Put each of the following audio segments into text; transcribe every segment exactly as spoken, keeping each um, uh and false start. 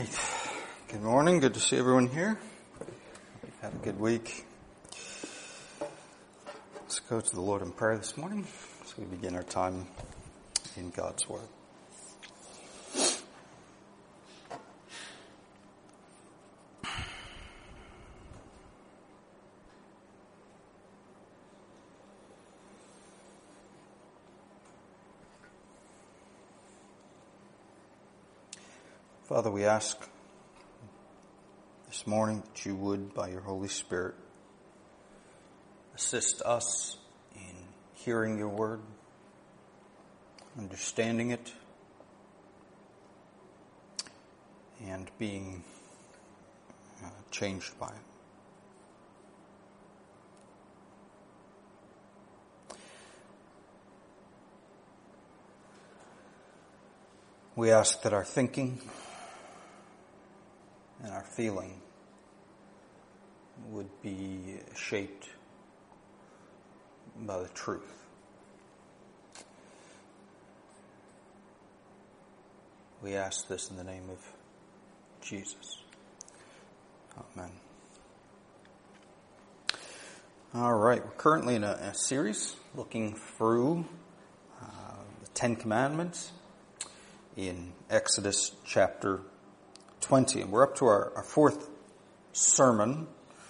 right. Good morning. Good to see everyone here. We've had a good week. Let's go to the Lord in prayer this morning as we begin our time in God's Word. Father, we ask this morning that you would, by your Holy Spirit, assist us in hearing your word, understanding it, and being uh, changed by it. We ask that our thinking and our feeling would be shaped by the truth. We ask this in the name of Jesus. Amen. All right, we're currently in a, a series looking through uh, the Ten Commandments in Exodus chapter twenty, and we're up to our, our fourth sermon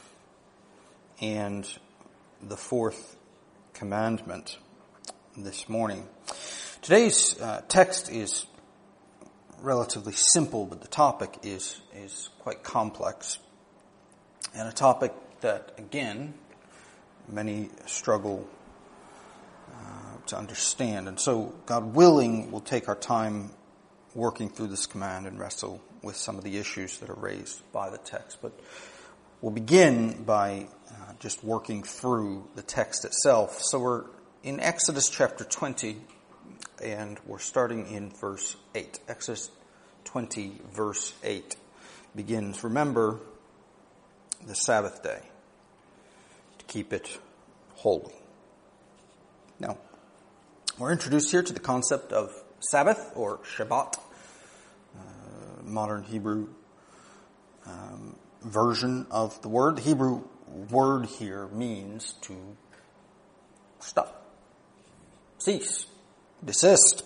and the fourth commandment this morning. Today's uh, text is relatively simple, but the topic is is quite complex, and a topic that, again, many struggle uh, to understand. And so, God willing, we'll take our time working through this command and wrestle with some of the issues that are raised by the text. But we'll begin by uh, just working through the text itself. So we're in Exodus chapter twenty, and we're starting in verse eight. Exodus twenty, verse eight begins, "Remember the Sabbath day to keep it holy." Now, we're introduced here to the concept of Sabbath, or Shabbat, uh, modern Hebrew um, version of the word. The Hebrew word here means to stop, cease, desist.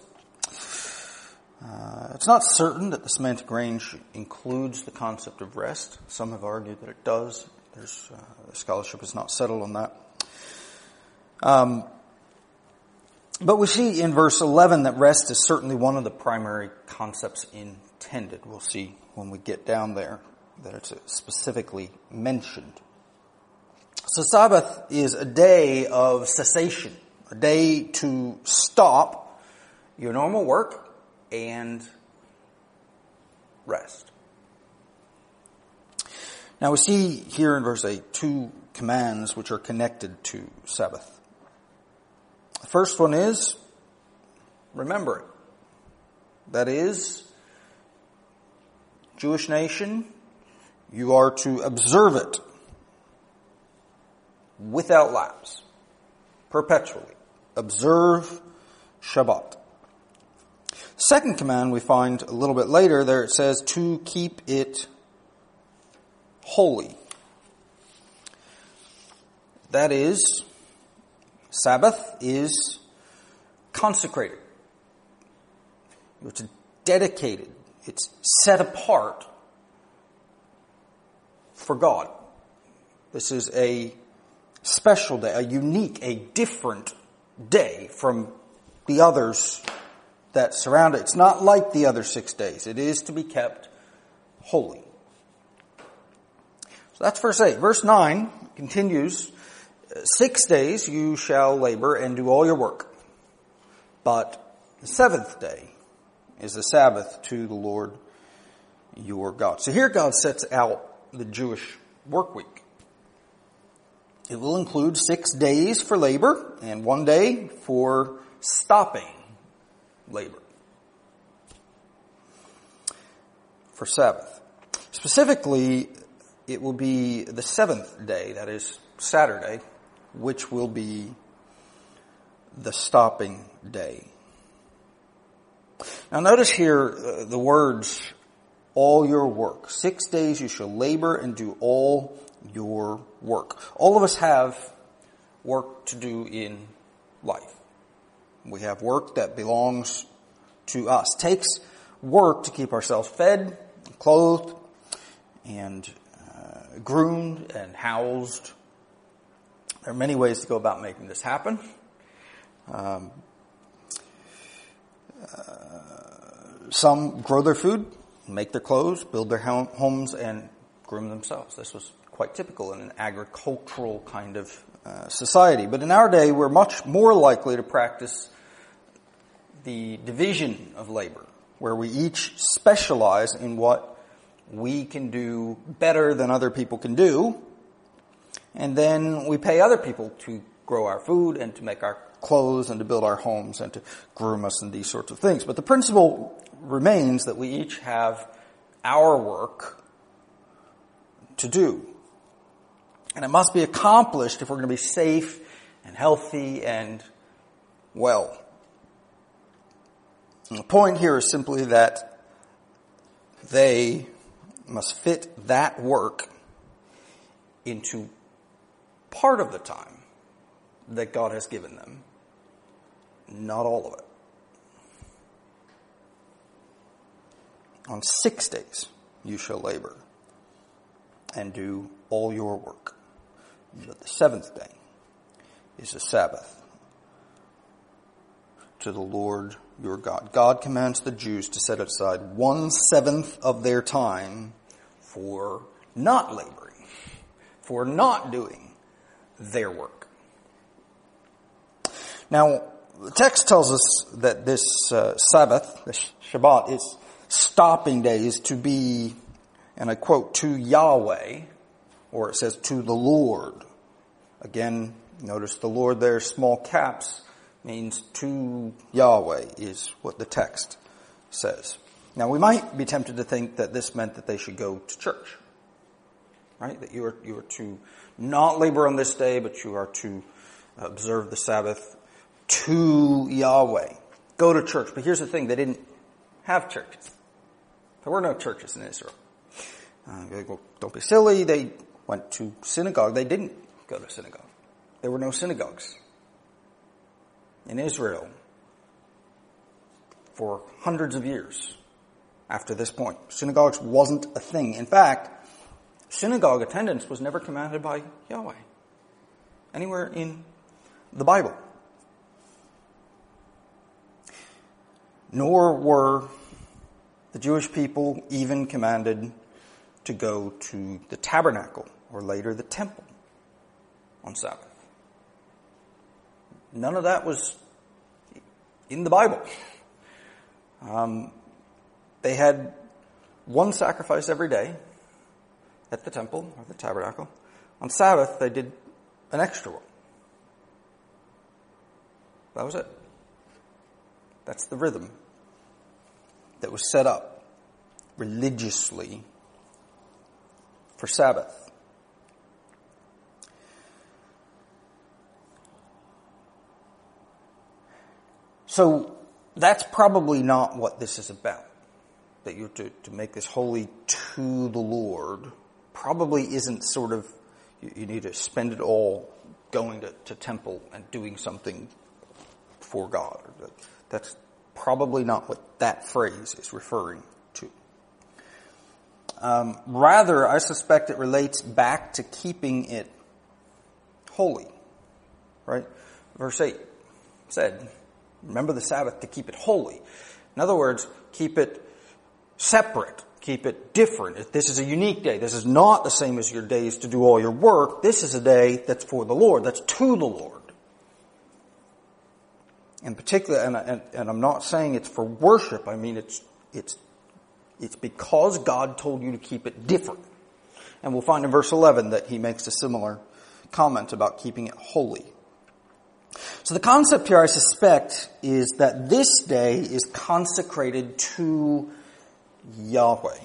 Uh, it's not certain that the semantic range includes the concept of rest. Some have argued that it does. There's uh, the scholarship is not settled on that. Um, But we see in verse eleven that rest is certainly one of the primary concepts intended. We'll see when we get down there that it's specifically mentioned. So Sabbath is a day of cessation, a day to stop your normal work and rest. Now we see here in verse eight two commands which are connected to Sabbath. The first one is, remember it. That is, Jewish nation, you are to observe it without lapse, perpetually. Observe Shabbat. Second command we find a little bit later there. It says to keep it holy. That is, Sabbath is consecrated. It's dedicated. It's set apart for God. This is a special day, a unique, a different day from the others that surround it. It's not like the other six days. It is to be kept holy. So that's verse eight. Verse nine continues, "Six days you shall labor and do all your work, but the seventh day is the Sabbath to the Lord your God." So here God sets out the Jewish work week. It will include six days for labor and one day for stopping labor for Sabbath. Specifically, it will be the seventh day, that is Saturday, which will be the stopping day. Now notice here uh, the words all your work. Six days you shall labor and do all your work. All of us have work to do in life. We have work that belongs to us. It takes work to keep ourselves fed, clothed, and uh, groomed and housed. There are many ways to go about making this happen. Um, uh, some grow their food, make their clothes, build their homes, and groom themselves. This was quite typical in an agricultural kind of uh, society. But in our day, we're much more likely to practice the division of labor, where we each specialize in what we can do better than other people can do, and then we pay other people to grow our food and to make our clothes and to build our homes and to groom us and these sorts of things. But the principle remains that we each have our work to do. And it must be accomplished if we're going to be safe and healthy and well. And the point here is simply that they must fit that work into part of the time that God has given them, not all of it. On six days you shall labor and do all your work. But the seventh day is a Sabbath to the Lord your God. God commands the Jews to set aside one seventh of their time for not laboring, for not doing their work. Now, the text tells us that this uh, Sabbath, this Shabbat, is stopping days to be, and I quote, to Yahweh, or it says to the Lord. Again, notice the Lord there, small caps, means to Yahweh is what the text says. Now, we might be tempted to think that this meant that they should go to church, right? That you are, you are to not labor on this day, but you are to observe the Sabbath to Yahweh. Go to church. But here's the thing, they didn't have churches. There were no churches in Israel. Uh, they go, don't be silly. They went to synagogue. They didn't go to synagogue. There were no synagogues in Israel for hundreds of years after this point. Synagogues wasn't a thing. In fact, synagogue attendance was never commanded by Yahweh anywhere in the Bible. Nor were the Jewish people even commanded to go to the tabernacle, or later the temple, on Sabbath. None of that was in the Bible. Um, they had one sacrifice every day at the temple, or the tabernacle. On Sabbath, they did an extra one. That was it. That's the rhythm that was set up religiously for Sabbath. So that's probably not what this is about. That you're to, to make this holy to the Lord probably isn't sort of, you, you need to spend it all going to, to temple and doing something for God. That's probably not what that phrase is referring to. Um, rather, I suspect it relates back to keeping it holy. Right? Verse eight said, remember the Sabbath to keep it holy. In other words, keep it separate. Keep it different. This is a unique day. This is not the same as your days to do all your work. This is a day that's for the Lord. That's to the Lord. In particular, and, and, and I'm not saying it's for worship. I mean, it's, it's, it's because God told you to keep it different. And we'll find in verse eleven that he makes a similar comment about keeping it holy. So the concept here, I suspect, is that this day is consecrated to Yahweh.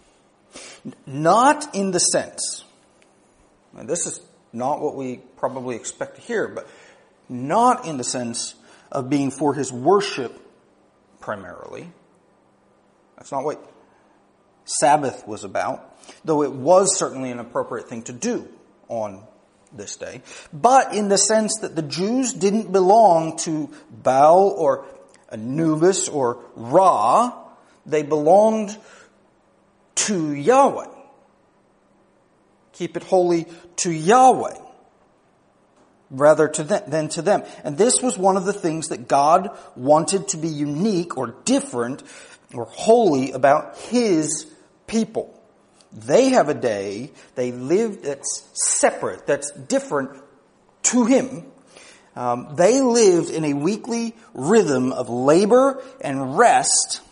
Not in the sense, and this is not what we probably expect to hear, but not in the sense of being for his worship primarily. That's not what Sabbath was about, though it was certainly an appropriate thing to do on this day, but in the sense that the Jews didn't belong to Baal or Anubis or Ra, they belonged to Yahweh. Keep it holy to Yahweh, rather to them, than to them. And this was one of the things that God wanted to be unique or different or holy about His people. They have a day they live that's separate, that's different to Him. Um, they lived in a weekly rhythm of labor and rest.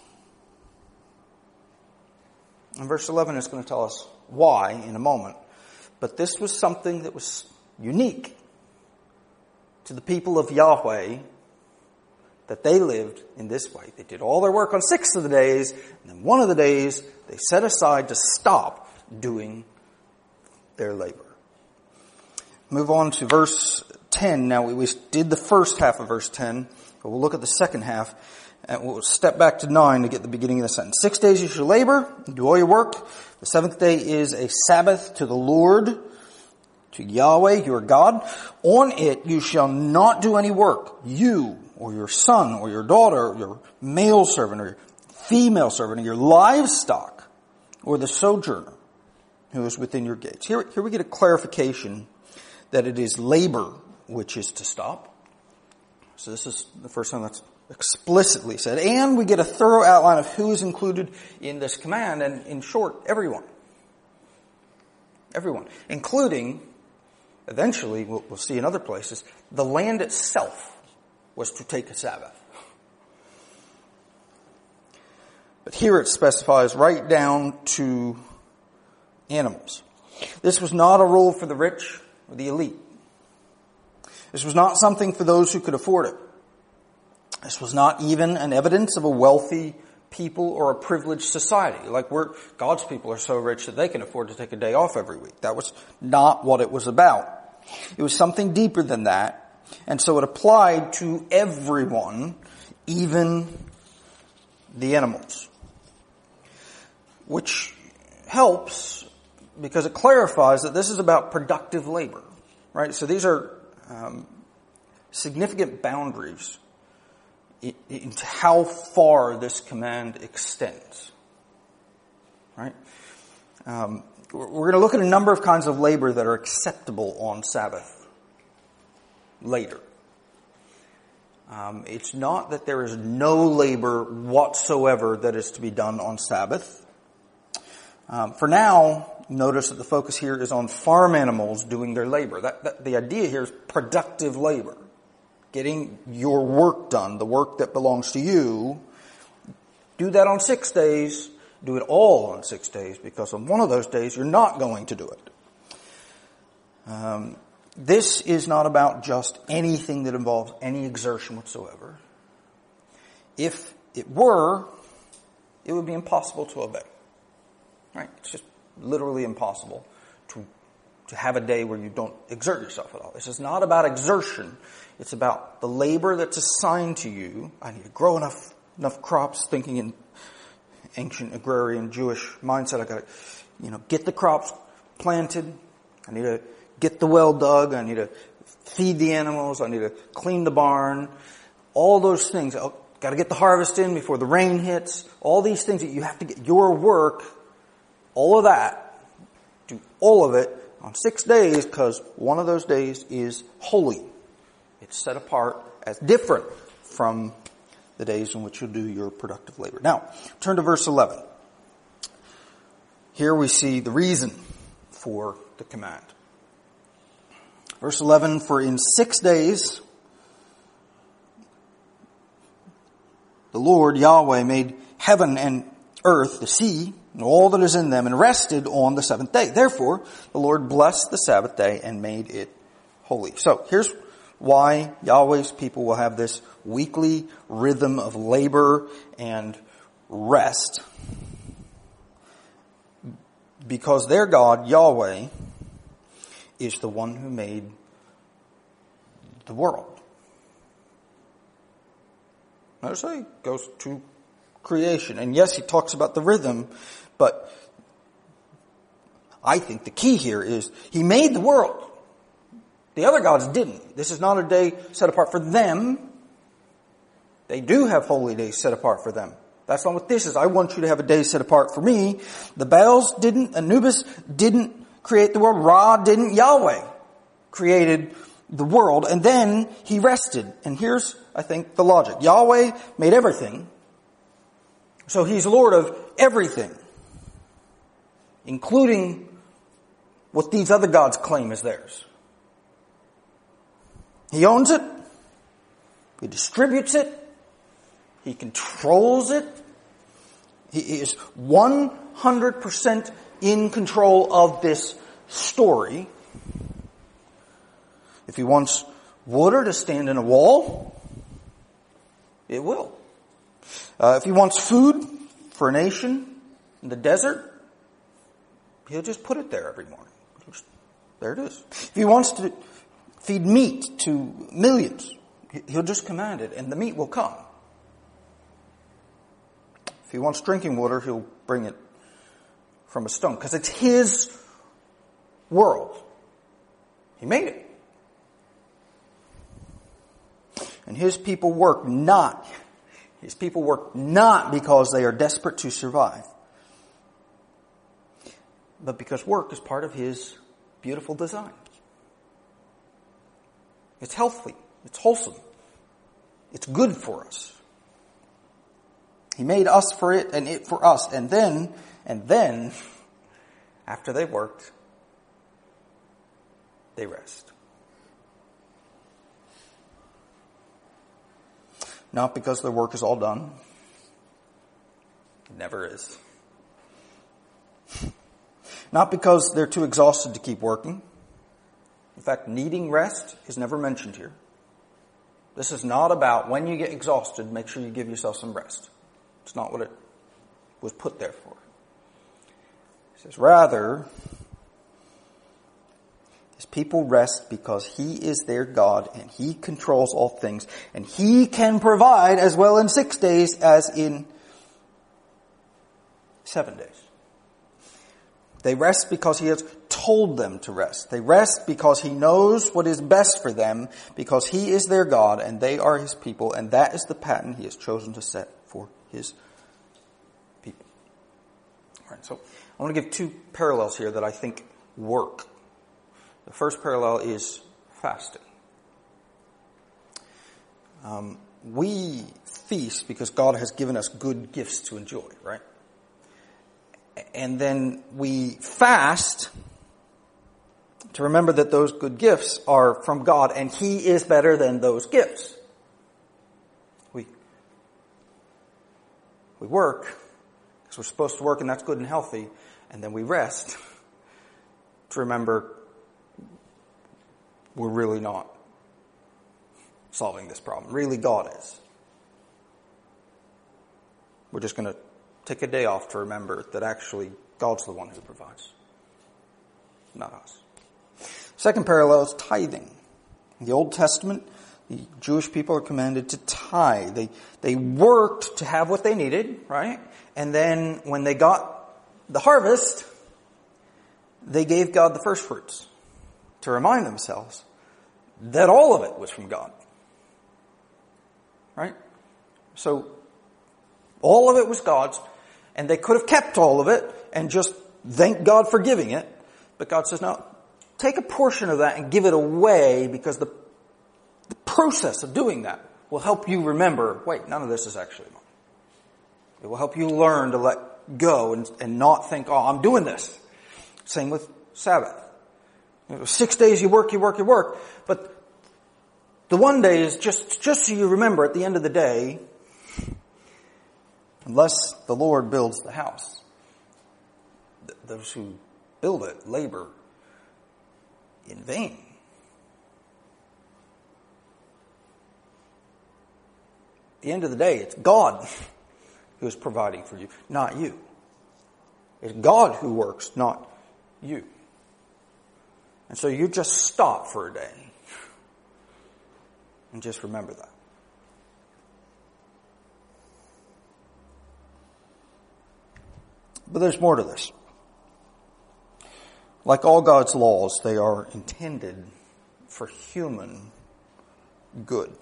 And verse eleven is going to tell us why in a moment. But this was something that was unique to the people of Yahweh, that they lived in this way. They did all their work on six of the days, and then one of the days they set aside to stop doing their labor. Move on to verse ten. Now, we did the first half of verse ten, but we'll look at the second half, and we'll step back to nine to get the beginning of the sentence. Six days you shall labor, do all your work. The seventh day is a Sabbath to the Lord, to Yahweh, your God. On it you shall not do any work, you, or your son, or your daughter, or your male servant, or your female servant, or your livestock, or the sojourner who is within your gates. Here, here we get a clarification that it is labor which is to stop. So this is the first time that's explicitly said. And we get a thorough outline of who is included in this command, and in short, everyone. Everyone. Including, eventually, we'll, we'll see in other places, the land itself was to take a Sabbath. But here it specifies right down to animals. This was not a rule for the rich or the elite. This was not something for those who could afford it. This was not even an evidence of a wealthy people or a privileged society. Like we're, God's people are so rich that they can afford to take a day off every week. That was not what it was about. It was something deeper than that. And so it applied to everyone, even the animals. Which helps because it clarifies that this is about productive labor. Right? So these are um, significant boundaries into how far this command extends. Right? Um, we're going to look at a number of kinds of labor that are acceptable on Sabbath later. Um, it's not that there is no labor whatsoever that is to be done on Sabbath. Um, for now, notice that the focus here is on farm animals doing their labor. That, that, the idea here is productive labor. Getting your work done, the work that belongs to you. Do that on six days. Do it all on six days, because on one of those days you're not going to do it. Um, this is not about just anything that involves any exertion whatsoever. If it were, it would be impossible to obey. Right? It's just literally impossible to to have a day where you don't exert yourself at all. This is not about exertion. It's about the labor that's assigned to you. I need to grow enough enough crops, thinking in ancient agrarian Jewish mindset. I got to, you know, get the crops planted. I need to get the well dug. I need to feed the animals. I need to clean the barn. All those things. I've got to get the harvest in before the rain hits. All these things that you have to get your work, all of that, do all of it on six days, because one of those days is holy. It's set apart as different from the days in which you'll do your productive labor. Now, turn to verse eleven. Here we see the reason for the command. Verse eleven, for in six days the Lord Yahweh made heaven and earth, the sea, and all that is in them, and rested on the seventh day. Therefore, the Lord blessed the Sabbath day and made it holy. So, here's why Yahweh's people will have this weekly rhythm of labor and rest. Because their God, Yahweh, is the one who made the world. Notice how he goes to creation. And yes, he talks about the rhythm, but I think the key here is he made the world. The other gods didn't. This is not a day set apart for them. They do have holy days set apart for them. That's not what this is. I want you to have a day set apart for me. The Baals didn't. Anubis didn't create the world. Ra didn't. Yahweh created the world. And then he rested. And here's, I think, the logic. Yahweh made everything. So he's Lord of everything, including what these other gods claim is theirs. He owns it. He distributes it. He controls it. He is one hundred percent in control of this story. If he wants water to stand in a wall, it will. Uh, if he wants food for a nation in the desert, he'll just put it there every morning. Just, there it is. If he wants to feed meat to millions, he'll just command it and the meat will come. If he wants drinking water, he'll bring it from a stone because it's his world. He made it. And his people work not, his people work not because they are desperate to survive, but because work is part of his beautiful design. It's healthy. It's wholesome. It's good for us. He made us for it and it for us. And then, and then, after they worked, they rest. Not because their work is all done. It never is. Not because they're too exhausted to keep working. In fact, needing rest is never mentioned here. This is not about when you get exhausted, make sure you give yourself some rest. It's not what it was put there for. It says, rather, his people rest because he is their God and he controls all things and he can provide as well in six days as in seven days. They rest because he has told them to rest. They rest because he knows what is best for them, because he is their God and they are his people, and that is the pattern he has chosen to set for his people. All right, so I want to give two parallels here that I think work. The first parallel is fasting. Um, we feast because God has given us good gifts to enjoy, right? And then we fast to remember that those good gifts are from God and he is better than those gifts. We, we work because we're supposed to work and that's good and healthy, and then we rest to remember we're really not solving this problem. Really, God is. We're just going to take a day off to remember that actually God's the one who provides, not us. Second parallel is tithing. In the Old Testament, the Jewish people are commanded to tithe. They, they worked to have what they needed, right? And then when they got the harvest, they gave God the first fruits to remind themselves that all of it was from God. Right? So, all of it was God's, and they could have kept all of it and just thank God for giving it. But God says, no, take a portion of that and give it away, because the, the process of doing that will help you remember, wait, none of this is actually mine. It will help you learn to let go and, and not think, oh, I'm doing this. Same with Sabbath. You know, six days you work, you work, you work. But the one day is just, just so you remember at the end of the day, unless the Lord builds the house, th- those who build it labor in vain. At the end of the day, it's God who is providing for you, not you. It's God who works, not you. And so you just stop for a day and just remember that. But there's more to this. Like all God's laws, they are intended for human good.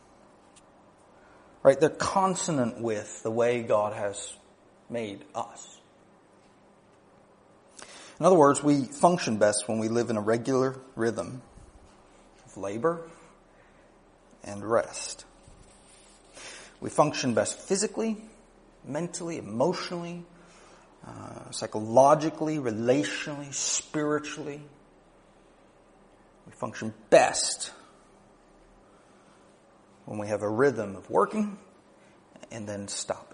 Right? They're consonant with the way God has made us. In other words, we function best when we live in a regular rhythm of labor and rest. We function best physically, mentally, emotionally, uh, psychologically, relationally, spiritually. We function best when we have a rhythm of working and then stopping.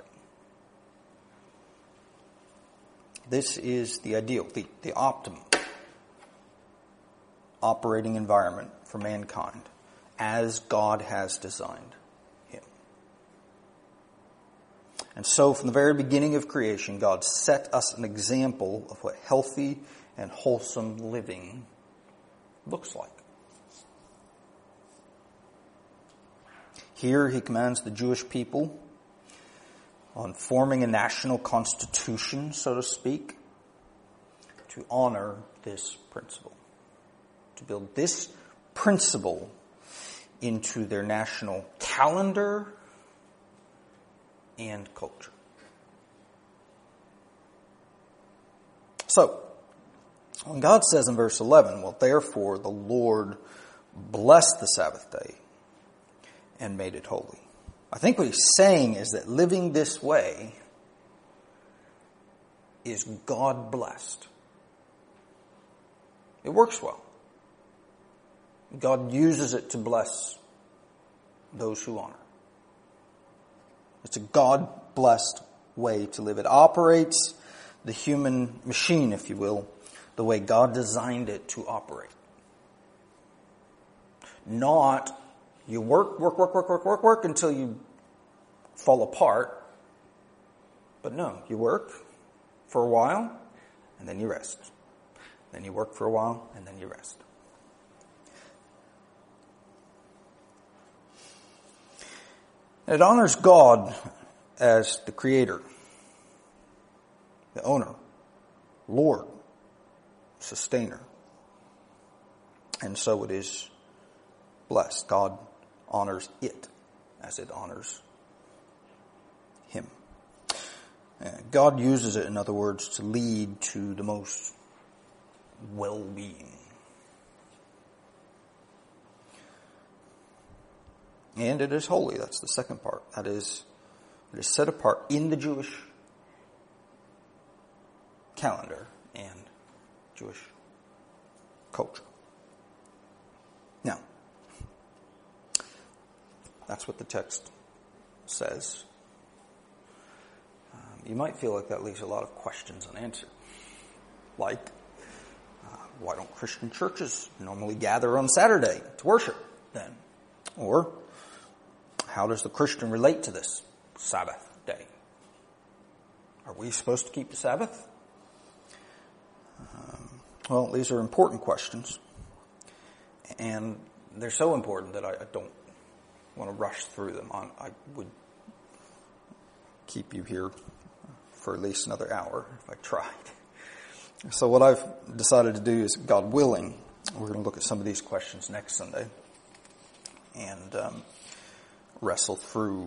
This is the ideal, the, the optimum operating environment for mankind as God has designed him. And so from the very beginning of creation, God set us an example of what healthy and wholesome living looks like. Here he commands the Jewish people on forming a national constitution, so to speak, to honor this principle, to build this principle into their national calendar and culture. So, when God says in verse eleven, well, therefore the Lord blessed the Sabbath day and made it holy. I think what he's saying is that living this way is God blessed. It works well. God uses it to bless those who honor. It's a God-blessed way to live. It operates the human machine, if you will, the way God designed it to operate. Not you work, work, work, work, work, work, work until you fall apart. But no, you work for a while and then you rest. Then you work for a while and then you rest. It honors God as the creator, the owner, Lord, sustainer. And so it is blessed. God honors it as it honors him. God uses it, in other words, to lead to the most well-being. And it is holy. That's the second part. That is, it is set apart in the Jewish calendar and Jewish culture. Now, that's what the text says. Um, you might feel like that leaves a lot of questions unanswered. Like, uh, why don't Christian churches normally gather on Saturday to worship then? Or, how does the Christian relate to this Sabbath day? Are we supposed to keep the Sabbath? Um, well, these are important questions. And they're so important that I, I don't want to rush through them. I, I would keep you here for at least another hour if I tried. So what I've decided to do is, God willing, we're going to look at some of these questions next Sunday and um, wrestle through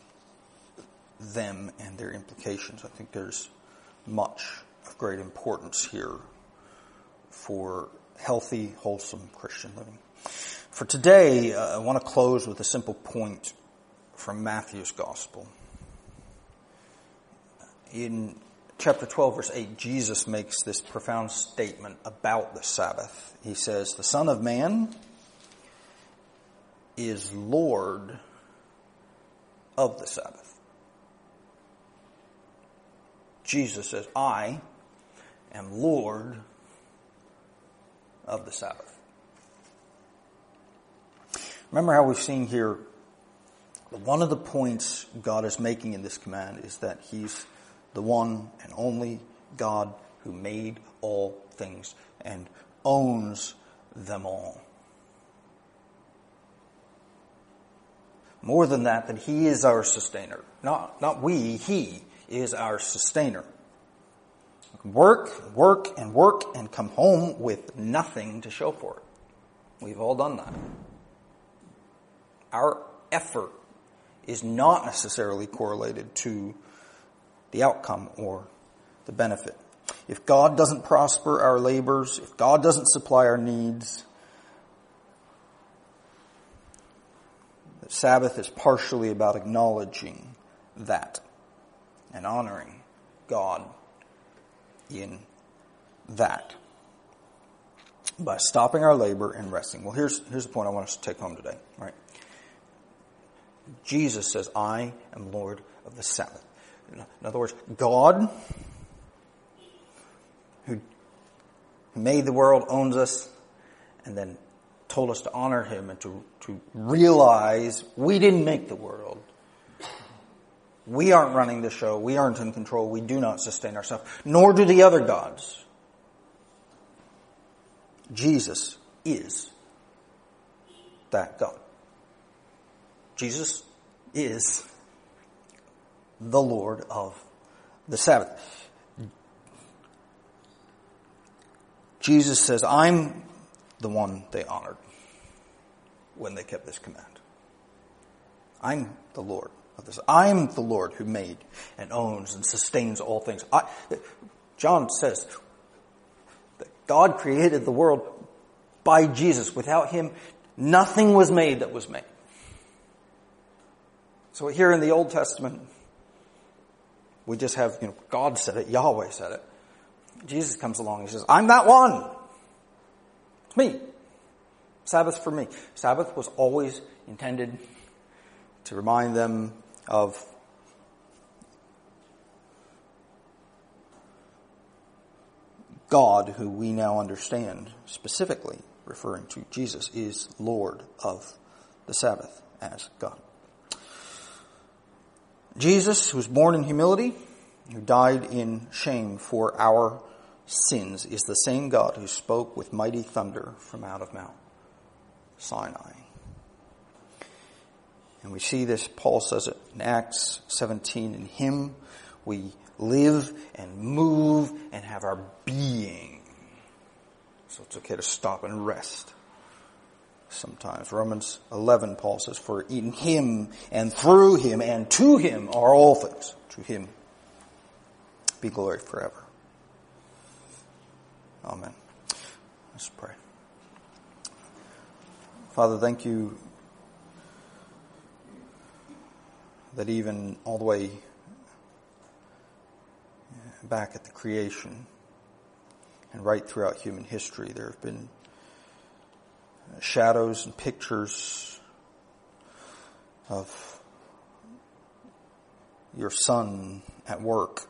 them and their implications. I think there's much of great importance here for healthy, wholesome Christian living. For today, uh, I want to close with a simple point from Matthew's Gospel. In chapter twelve, verse eight, Jesus makes this profound statement about the Sabbath. He says, "The Son of Man is Lord of the Sabbath." Jesus says, "I am Lord of the Sabbath." Remember how we've seen here, one of the points God is making in this command is that he's the one and only God who made all things and owns them all. More than that, that he is our sustainer. Not, not we, he is our sustainer. Work, work, and work, and come home with nothing to show for it. We've all done that. Our effort is not necessarily correlated to the outcome or the benefit. If God doesn't prosper our labors, if God doesn't supply our needs, the Sabbath is partially about acknowledging that and honoring God in that by stopping our labor and resting. Well, here's here's the point I want us to take home today. All right. Jesus says, I am Lord of the Sabbath. In other words, God, who made the world, owns us, and then told us to honor him and to, to realize we didn't make the world. We aren't running the show. We aren't in control. We do not sustain ourselves, nor do the other gods. Jesus is that God. Jesus is the Lord of the Sabbath. Jesus says, I'm the one they honored when they kept this command. I'm the Lord of this. I'm the Lord who made and owns and sustains all things. I, John says that God created the world by Jesus. Without him, nothing was made that was made. So here in the Old Testament, we just have, you know, God said it, Yahweh said it. Jesus comes along and says, I'm that one. It's me. Sabbath for me. Sabbath was always intended to remind them of God, who we now understand specifically, referring to Jesus, is Lord of the Sabbath as God. Jesus, who was born in humility, who died in shame for our sins, is the same God who spoke with mighty thunder from out of Mount Sinai. And we see this, Paul says it in Acts seventeen, in him we live and move and have our being. So it's okay to stop and rest sometimes. Romans eleven, Paul says, for in him and through him and to him are all things. To him be glory forever. Amen. Let's pray. Father, thank you that even all the way back at the creation and right throughout human history, there have been shadows and pictures of your Son at work,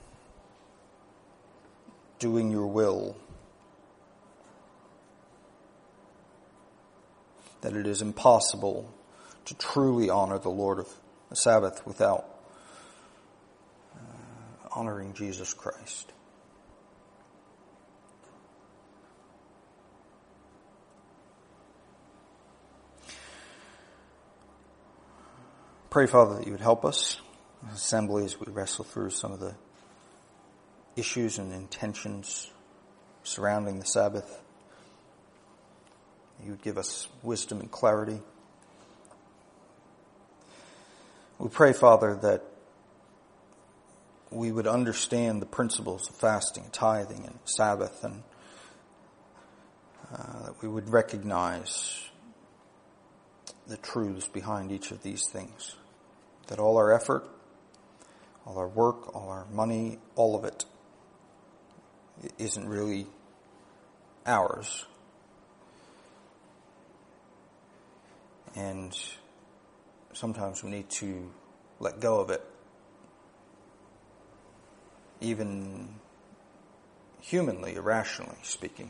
doing your will, that it is impossible to truly honor the Lord of the Sabbath without uh, honoring Jesus Christ. Pray, Father, that you would help us as assembly as we wrestle through some of the issues and intentions surrounding the Sabbath. You would give us wisdom and clarity. We pray, Father, that we would understand the principles of fasting, tithing, and Sabbath, and uh, that we would recognize the truths behind each of these things. That all our effort, all our work, all our money, all of it isn't really ours. And sometimes we need to let go of it, even humanly, irrationally speaking,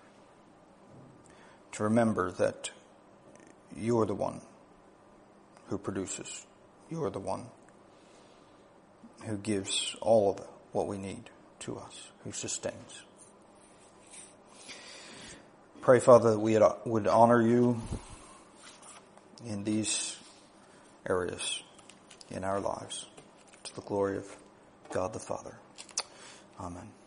to remember that you're the one who produces. You're the one who gives all of what we need to us, who sustains. Pray, Father, that we would honor you in these areas in our lives, to the glory of God the Father. Amen.